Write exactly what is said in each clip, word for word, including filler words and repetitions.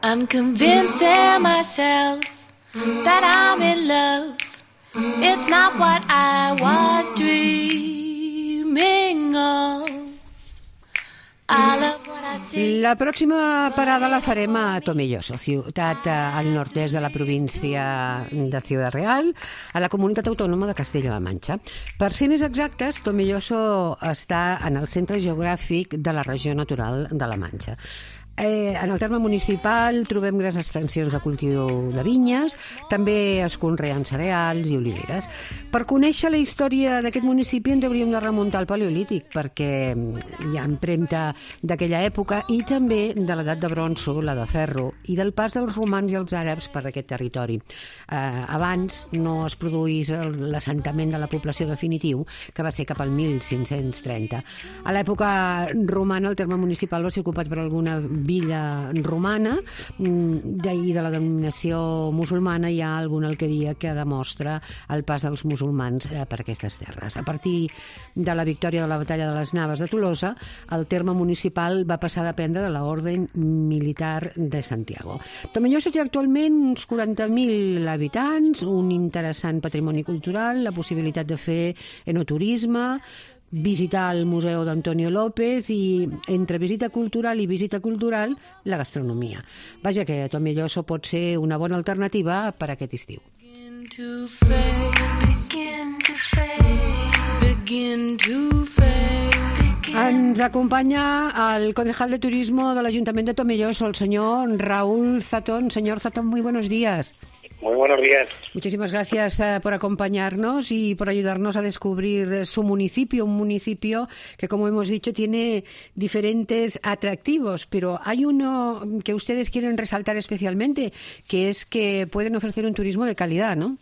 I'm convincing myself that I'm in love. It's not what I was dreaming of. I love what I see. La pròxima parada la farem a Tomelloso, ciutat al nord-est de la província de Ciudad Real, a la comunitat autònoma de Castella-La Manxa. Per ser més exactes, Tomelloso està en el centre geogràfic de la regió natural de la Manxa. Eh, en el terme municipal trobem grans extensions de cultiu de vinyes, també es conreen cereals i oliveres. Per conèixer la història d'aquest municipi ens hauríem de remuntar al Paleolític, perquè hi ha empremta d'aquella època i també de l'edat de bronzo, la de ferro, i del pas dels romans i els àrabs per aquest territori. Eh, abans no es produís l'assentament de la població definitiu, que va ser cap al mil cinc-cents trenta. A l'època romana el terme municipal va ser ocupat per alguna villa romana, d'ahir de la denominació musulmana hi ha alguna alqueria que demostra el pas dels musulmans per aquestes terres. A partir de la victòria de la batalla de les Naves de Tolosa, el terme municipal va passar a dependre de l'Orde Militar de Santiago. Tomelloso té actualment uns quaranta mil habitants, un interessant patrimoni cultural, la possibilitat de fer enoturisme, visitar el Museu d'Antonio López i, entre visita cultural i visita cultural, la gastronomia. Vaja que Tomelloso pot ser una bona alternativa per a aquest estiu. Begin to fade, begin to fade, begin to fade. Ens acompanya el concejal de turismo de l'Ajuntament de Tomelloso, el senyor Raúl Zatón. Señor Zatón, muy buenos días. Muy buenos días. Muchísimas gracias uh, por acompañarnos y por ayudarnos a descubrir su municipio, un municipio que, como hemos dicho, tiene diferentes atractivos, pero hay uno que ustedes quieren resaltar especialmente, que es que pueden ofrecer un turismo de calidad, ¿no?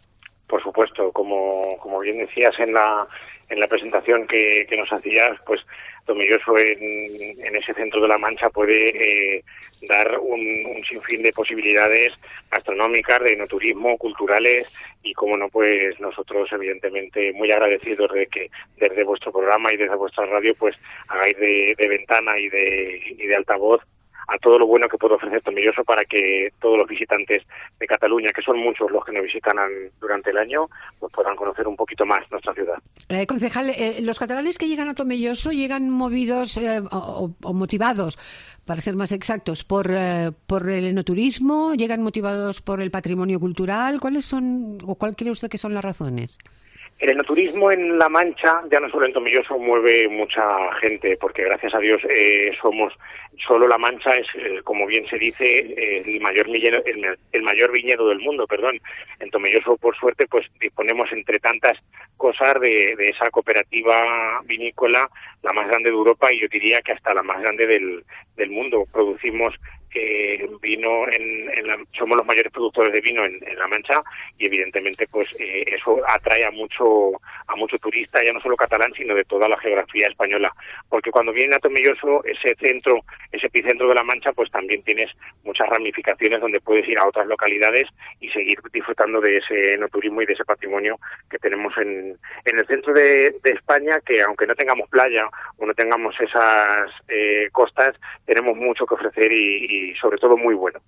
Por supuesto, como, como bien decías en la, en la presentación que, que nos hacías, pues Tomelloso en, en ese centro de la Mancha puede eh, dar un, un sinfín de posibilidades gastronómicas, de enoturismo, culturales y, como no, pues nosotros evidentemente muy agradecidos de que desde vuestro programa y desde vuestra radio pues hagáis de, de ventana y de, y de altavoz a todo lo bueno que puede ofrecer Tomelloso para que todos los visitantes de Cataluña, que son muchos los que nos visitan durante el año, pues puedan conocer un poquito más nuestra ciudad. Eh, concejal, eh, los catalanes que llegan a Tomelloso llegan movidos eh, o, o motivados, para ser más exactos, por, eh, por el enoturismo, llegan motivados por el patrimonio cultural. ¿Cuáles son, o cuál cree usted que son las razones? El enoturismo en La Mancha, ya no solo en Tomelloso, mueve mucha gente, porque gracias a Dios eh, somos, solo La Mancha es, eh, como bien se dice, eh, el mayor viñedo, el, el mayor viñedo del mundo, perdón. En Tomelloso, por suerte, pues disponemos, entre tantas cosas, de, de esa cooperativa vinícola, la más grande de Europa y yo diría que hasta la más grande del, del mundo. Producimos eh, vino, en, en la, somos los mayores productores de vino en, en La Mancha y evidentemente pues eh, eso atrae a mucho a mucho turista, ya no solo catalán, sino de toda la geografía española, porque cuando vienen a Tomelloso, ese centro, ese epicentro de La Mancha, pues también tienes muchas ramificaciones donde puedes ir a otras localidades y seguir disfrutando de ese enoturismo y de ese patrimonio que tenemos en, en el centro de, de España, que aunque no tengamos playa o no tengamos esas eh, costas, tenemos mucho que ofrecer y, y sobre todo muy bueno.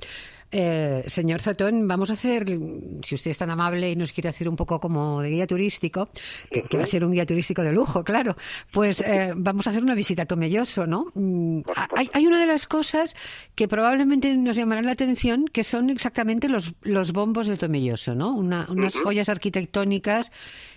Eh, señor Zatón, vamos a hacer, si usted es tan amable y nos quiere hacer un poco como de guía turístico, que, que va a ser un guía turístico de lujo, claro, pues eh, vamos a hacer una visita a Tomelloso, ¿no? Hay, hay una de las cosas que probablemente nos llamarán la atención, que son exactamente los, los bombos de Tomelloso, ¿no? Una, unas uh-huh. joyas arquitectónicas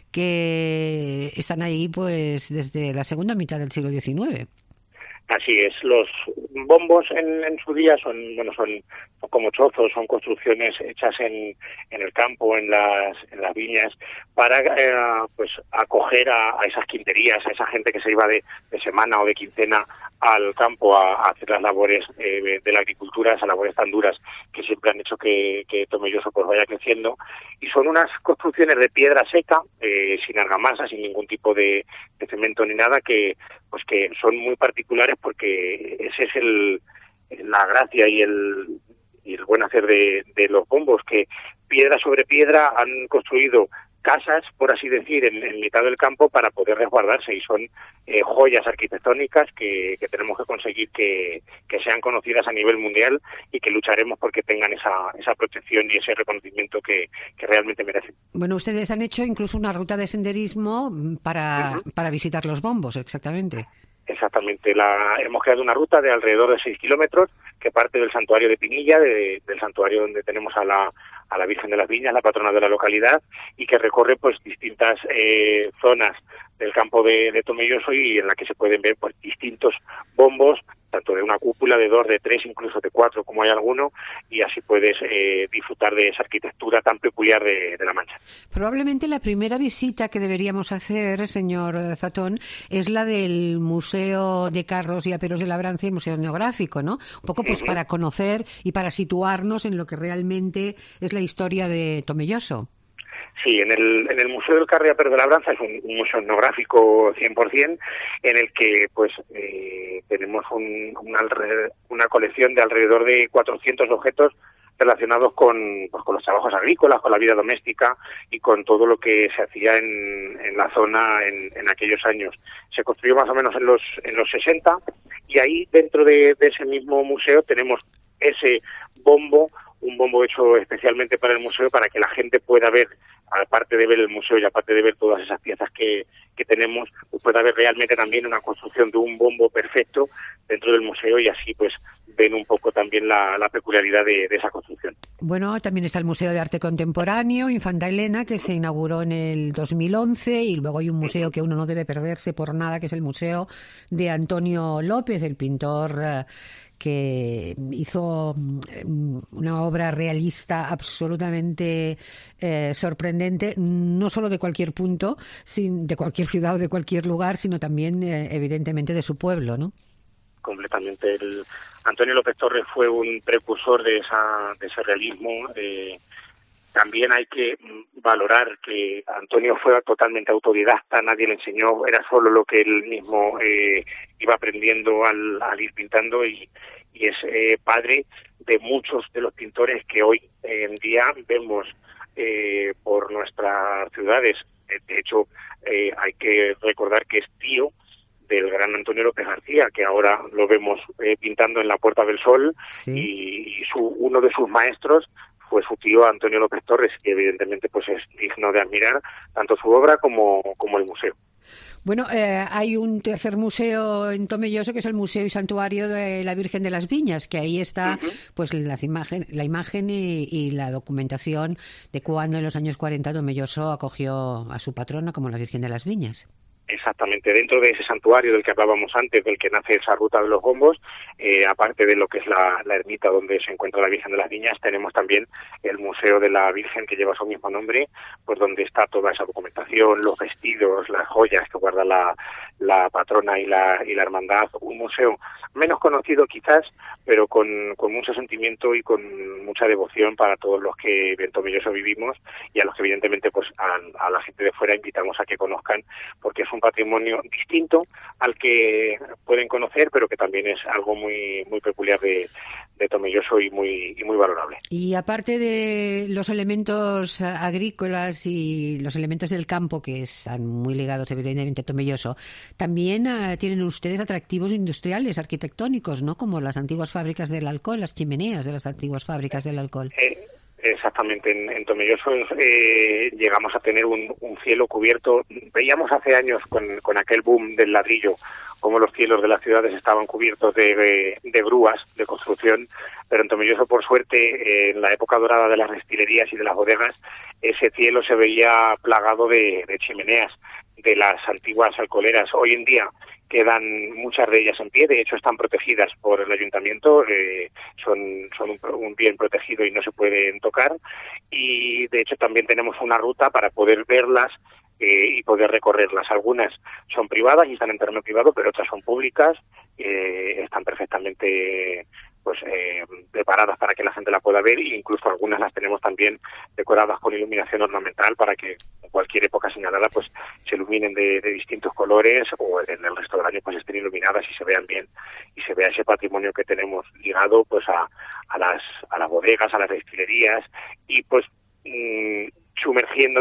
que están ahí pues desde la segunda mitad del siglo diecinueve. Así es, los bombos en, en su día son, bueno, son, son como chozos, son construcciones hechas en, en el campo, en las, en las viñas, para eh, pues acoger a, a esas quinterías, a esa gente que se iba de, de semana o de quincena al campo a, a hacer las labores eh, de la agricultura, esas labores tan duras que siempre han hecho que, que Tomelloso pues vaya creciendo, y son unas construcciones de piedra seca, eh, sin argamasa, sin ningún tipo de, de cemento ni nada, que pues que son muy particulares porque ese es el la gracia y el y el buen hacer de, de los bombos, que piedra sobre piedra han construido casas, por así decir, en, en mitad del campo para poder resguardarse, y son eh, joyas arquitectónicas que, que tenemos que conseguir que, que sean conocidas a nivel mundial y que lucharemos porque tengan esa, esa protección y ese reconocimiento que, que realmente merecen. Bueno, ustedes han hecho incluso una ruta de senderismo para, uh-huh. para visitar los bombos, exactamente. Exactamente, la, hemos creado una ruta de alrededor de seis kilómetros que parte del santuario de Pinilla, de, del santuario donde tenemos a la, a la Virgen de las Viñas, la patrona de la localidad, y que recorre pues distintas eh, zonas del campo de, de Tomelloso, y en la que se pueden ver pues distintos bombos, tanto de una cúpula, de dos, de tres, incluso de cuatro, como hay alguno, y así puedes eh, disfrutar de esa arquitectura tan peculiar de, de La Mancha. Probablemente la primera visita que deberíamos hacer, señor Zatón, es la del Museo de Carros y Aperos de Labranza y el Museo Etnográfico, ¿no? Un poco pues uh-huh. para conocer y para situarnos en lo que realmente es la historia de Tomelloso. Sí, en el, en el Museo del Carro y Aperos de Labranza es un, un museo etnográfico cien por ciento, en el que pues eh, tenemos un, una, una colección de alrededor de cuatrocientos objetos relacionados con, pues, con los trabajos agrícolas, con la vida doméstica y con todo lo que se hacía en, en la zona en, en aquellos años. Se construyó más o menos en los, en los sesenta, y ahí dentro de, de ese mismo museo tenemos ese bombo, un bombo hecho especialmente para el museo, para que la gente pueda ver, aparte de ver el museo y aparte de ver todas esas piezas que, que tenemos, pues pueda ver realmente también una construcción de un bombo perfecto dentro del museo, y así pues ven un poco también la, la peculiaridad de, de esa construcción. Bueno, también está el Museo de Arte Contemporáneo Infanta Elena, que se inauguró en el dos mil once, y luego hay un museo que uno no debe perderse por nada, que es el Museo de Antonio López, el pintor eh, que hizo una obra realista absolutamente eh, sorprendente, no solo de cualquier punto, sin, de cualquier ciudad o de cualquier lugar, sino también, eh, evidentemente, de su pueblo, ¿no? Completamente. El Antonio López Torres fue un precursor de, esa, de ese realismo. Eh, también hay que valorar que Antonio fue totalmente autodidacta, nadie le enseñó, era solo lo que él mismo eh, iba aprendiendo al, al ir pintando, y, y es eh, padre de muchos de los pintores que hoy en día vemos eh, por nuestras ciudades. De hecho, eh, hay que recordar que es tío del gran Antonio López García, que ahora lo vemos eh, pintando en la Puerta del Sol, sí. y, y su, uno de sus maestros fue su tío Antonio López Torres, que evidentemente pues es digno de admirar tanto su obra como, como el museo. Bueno, eh, hay un tercer museo en Tomelloso, que es el Museo y Santuario de la Virgen de las Viñas, que ahí está uh-huh. pues las imagen, la imagen y, y la documentación de cuando en los años cuarenta Tomelloso acogió a su patrona como la Virgen de las Viñas. Exactamente, dentro de ese santuario del que hablábamos antes, del que nace esa ruta de los bombos, eh, aparte de lo que es la, la ermita donde se encuentra la Virgen de las Viñas, tenemos también el Museo de la Virgen, que lleva su mismo nombre, pues donde está toda esa documentación, los vestidos, las joyas que guarda la, la patrona y la, y la hermandad. Un museo menos conocido quizás, pero con, con mucho sentimiento y con mucha devoción para todos los que en Tomelloso vivimos, y a los que evidentemente pues a, a la gente de fuera invitamos a que conozcan, porque es un patrimonio distinto al que pueden conocer, pero que también es algo muy muy peculiar de, de Tomelloso y muy y muy valorable. Y aparte de los elementos agrícolas y los elementos del campo, que están muy ligados evidentemente a Tomelloso, también uh, tienen ustedes atractivos industriales, arquitectónicos, ¿no? Como las antiguas fábricas del alcohol, las chimeneas de las antiguas fábricas del alcohol. Eh, Exactamente, en, en Tomelloso eh, llegamos a tener un, un cielo cubierto. Veíamos hace años con, con aquel boom del ladrillo cómo los cielos de las ciudades estaban cubiertos de, de, de grúas de construcción, pero en Tomelloso, por suerte, eh, en la época dorada de las destilerías y de las bodegas, ese cielo se veía plagado de, de chimeneas de las antiguas alcoholeras. Hoy en día quedan muchas de ellas en pie, de hecho están protegidas por el ayuntamiento, eh, son, son un, un bien protegido y no se pueden tocar, y de hecho también tenemos una ruta para poder verlas eh, y poder recorrerlas. Algunas son privadas y están en terreno privado, pero otras son públicas, eh, están perfectamente pues eh, preparadas para que la gente la pueda ver, e incluso algunas las tenemos también decoradas con iluminación ornamental para que en cualquier época señalada pues se iluminen de, de distintos colores, o en el resto del año pues estén iluminadas y se vean bien, y se vea ese patrimonio que tenemos ligado pues a, a las a las bodegas, a las destilerías, y pues mmm, sumergiéndote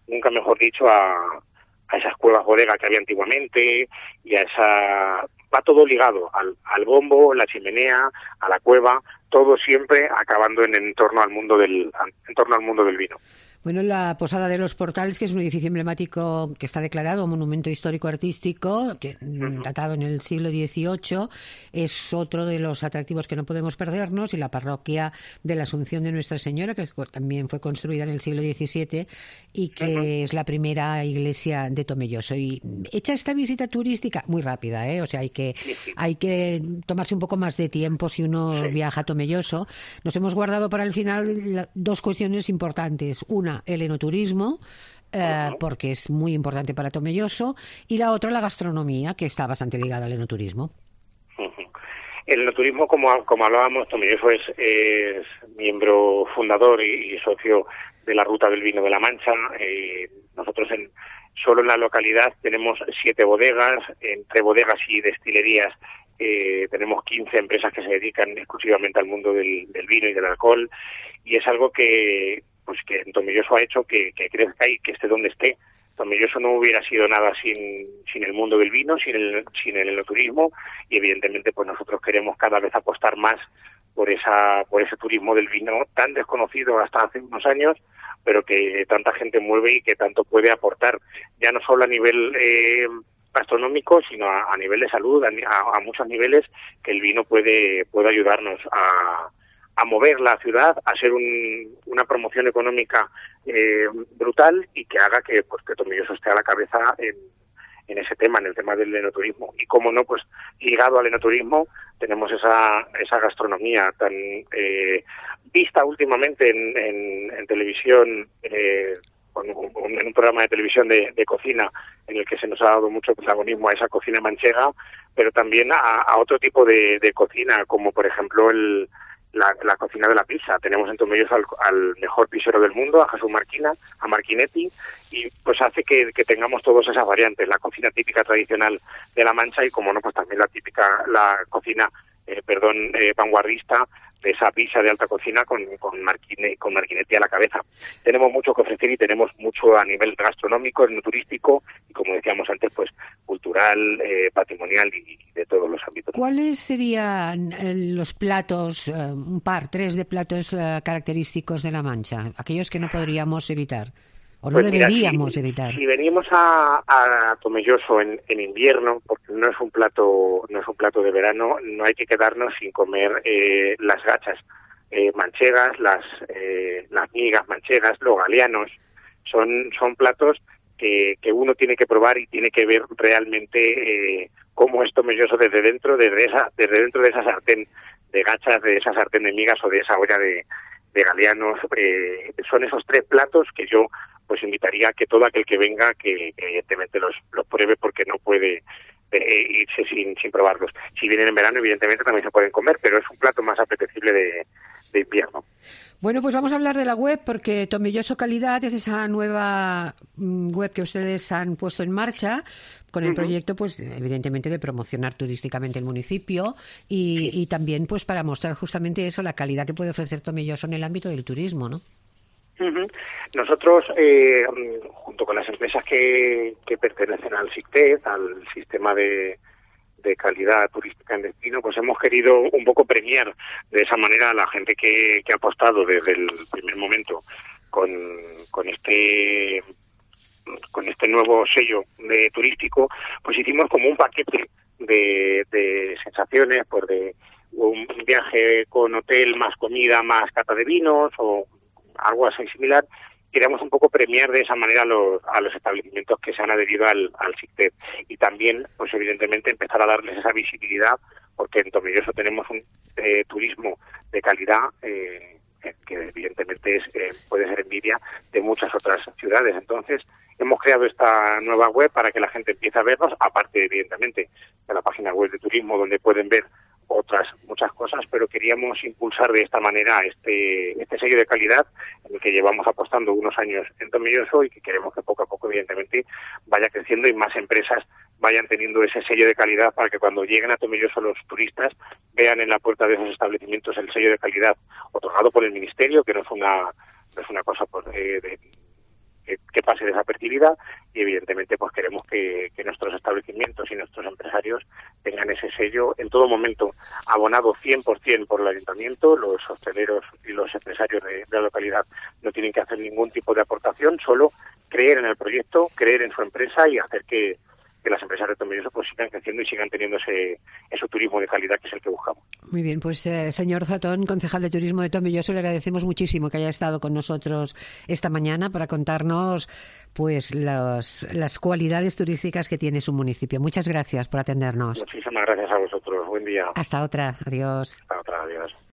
nunca mejor dicho, a, a esas cuevas bodega que había antiguamente y a esa... Va todo ligado al, al bombo, la chimenea, a la cueva, todo siempre acabando en, en torno al mundo del en torno al mundo del vino. Bueno, la Posada de los Portales, que es un edificio emblemático que está declarado Monumento Histórico-Artístico, que, uh-huh. datado en el siglo dieciocho, es otro de los atractivos que no podemos perdernos, y la parroquia de la Asunción de Nuestra Señora, que también fue construida en el siglo diecisiete y que uh-huh. es la primera iglesia de Tomelloso. Y hecha esta visita turística, muy rápida, ¿eh? O sea, hay que, hay que tomarse un poco más de tiempo si uno sí. viaja a Tomelloso. Nos hemos guardado para el final dos cuestiones importantes. Una, el enoturismo, eh, uh-huh. porque es muy importante para Tomelloso, y la otra, la gastronomía, que está bastante ligada al enoturismo. Uh-huh. El enoturismo, como, como hablábamos, Tomelloso es, es miembro fundador y, y socio de la Ruta del Vino de la Mancha. Eh, nosotros en, solo en la localidad tenemos siete bodegas, entre bodegas y destilerías eh, tenemos quince empresas que se dedican exclusivamente al mundo del, del vino y del alcohol, y es algo que pues que en Tomelloso ha hecho que, que crezca y que esté donde esté. Tomelloso no hubiera sido nada sin, sin el mundo del vino, sin el, sin el enoturismo, y evidentemente pues nosotros queremos cada vez apostar más por esa por ese turismo del vino tan desconocido hasta hace unos años, pero que tanta gente mueve y que tanto puede aportar, ya no solo a nivel eh, gastronómico, sino a, a nivel de salud, a, a, a muchos niveles, que el vino puede, puede ayudarnos a a mover la ciudad, a ser un, una promoción económica eh, brutal, y que haga que, pues, que Tomelloso esté a la cabeza en, en ese tema, en el tema del enoturismo. Y como no, pues ligado al enoturismo tenemos esa esa gastronomía tan eh, vista últimamente en, en, en televisión, eh, con un, en un programa de televisión de, de cocina, en el que se nos ha dado mucho protagonismo a esa cocina manchega, pero también a, a otro tipo de, de cocina, como por ejemplo el La, la cocina de la pizza. Tenemos en Tomelloso al, al mejor pizzero del mundo, a Jesús Marquina, a Marquinetti, y pues hace que, que tengamos todas esas variantes, la cocina típica tradicional de La Mancha, y como no, pues también la típica, la cocina, eh, perdón, eh, vanguardista, de esa pizza de alta cocina con, con, Marquine, con Marquinetti a la cabeza. Tenemos mucho que ofrecer y tenemos mucho a nivel gastronómico, no turístico, y como decíamos antes, pues cultural, eh, patrimonial y de todos los ámbitos. ¿Cuáles serían los platos, eh, un par, tres de platos eh, característicos de La Mancha, aquellos que no podríamos evitar? ¿O no pues deberíamos mira, si, evitar? Si venimos a, a Tomelloso en, en invierno, porque no es un plato no es un plato de verano, no hay que quedarnos sin comer eh, las gachas eh, manchegas, las eh, las migas manchegas, los galeanos. Son son platos que, que uno tiene que probar y tiene que ver realmente eh, cómo es Tomelloso desde dentro, desde esa desde dentro de esa sartén de gachas, de esa sartén de migas o de esa olla de, de galeanos. Eh, son esos tres platos que yo pues invitaría a que todo aquel que venga que, que evidentemente los, los pruebe, porque no puede eh, irse sin, sin probarlos. Si vienen en verano, evidentemente también se pueden comer, pero es un plato más apetecible de, de invierno. Bueno, pues vamos a hablar de la web, porque Tomelloso Calidad es esa nueva web que ustedes han puesto en marcha con el uh-huh. proyecto, pues evidentemente, de promocionar turísticamente el municipio y, sí. y también pues para mostrar justamente eso, la calidad que puede ofrecer Tomelloso en el ámbito del turismo, ¿no? Uh-huh. Nosotros, eh, junto con las empresas que, que pertenecen al SICTED, al sistema de, de calidad turística en destino, pues hemos querido un poco premiar de esa manera a la gente que, que ha apostado desde el primer momento con, con este con este nuevo sello de turístico. Pues hicimos como un paquete de, de sensaciones, pues de un viaje con hotel, más comida, más cata de vinos o algo así similar. Queríamos un poco premiar de esa manera a los, a los establecimientos que se han adherido al, al SICTED, y también, pues evidentemente, empezar a darles esa visibilidad, porque en Tomelloso tenemos un eh, turismo de calidad eh, que evidentemente es, eh, puede ser envidia de muchas otras ciudades. Entonces, hemos creado esta nueva web para que la gente empiece a vernos, aparte, evidentemente, de la página web de turismo, donde pueden ver otras muchas cosas, pero queríamos impulsar de esta manera este este sello de calidad en el que llevamos apostando unos años en Tomelloso, y que queremos que poco a poco, evidentemente, vaya creciendo y más empresas vayan teniendo ese sello de calidad, para que cuando lleguen a Tomelloso los turistas vean en la puerta de esos establecimientos el sello de calidad otorgado por el Ministerio, que no es una no es una cosa pues, de, de que, que pase desapercibida y evidentemente pues queremos que, que nuestros establecimientos y nuestros empresarios tengan ese sello en todo momento abonado cien por ciento por el ayuntamiento. Los hosteleros y los empresarios de, de la localidad no tienen que hacer ningún tipo de aportación, solo creer en el proyecto, creer en su empresa y hacer que, que las empresas de Tomelloso pues sigan creciendo y sigan teniendo ese, ese turismo de calidad que es el que buscamos. Muy bien, pues eh, señor Zatón, concejal de Turismo de Tomelloso, le agradecemos muchísimo que haya estado con nosotros esta mañana para contarnos pues los, las cualidades turísticas que tiene su municipio. Muchas gracias por atendernos. Muchísimas gracias a vosotros. Buen día. Hasta otra. Adiós. Hasta otra. Adiós.